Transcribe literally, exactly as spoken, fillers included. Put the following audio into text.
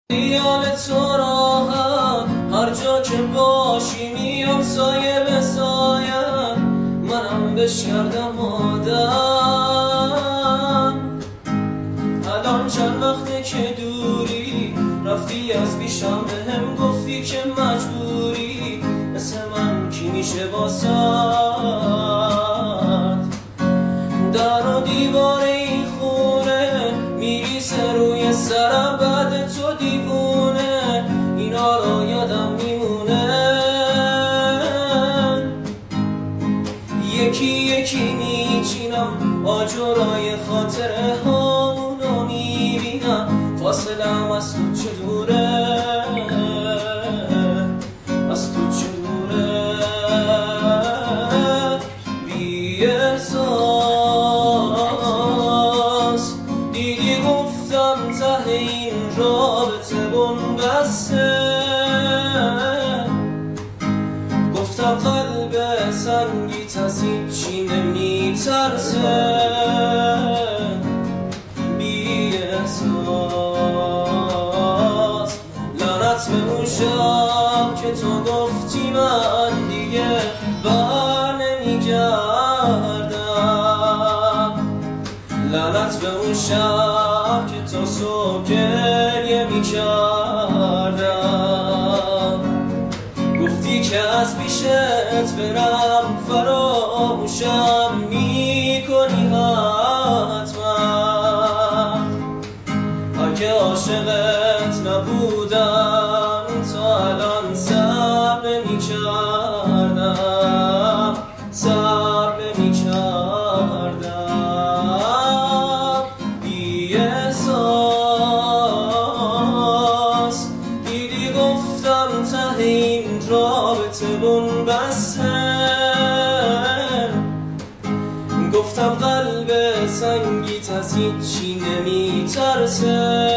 خیال تو راحت هر جا که باشی میام سایه به سایه منم بش کردم آدم. الان چند وقته که دوری رفتی از پیشم بهم گفتی که مجبوری مثل من کی میشه واسط در و دیوار این خونه میریسه روی سرم بعد تو دیوونه اینا رو یادم میمونه یکی یکی میچینم آجرای خاطره هامونو میبینم فاصلم از تو چه دوره از تو چه دوره بی احساس دیدی گفتم ته این رابطه بنبسته گفتم قلب سنگیت از هیچی نمیترسه بی احساس لعنت به اون شب که تو گفتی من دیگه بر نمیگردم لعنت به اون شب که تو صبح گریه میکردم گفتی که از پیشت برم فراموشم میکنی حتما اگه عاشقت نبودم تا الان صبر نمیکردم صبر نمیکردم بی احساس دیدی گفتم ته این رابطه بنبسته گفتم قلب سنگیت از هیچی نمیترسه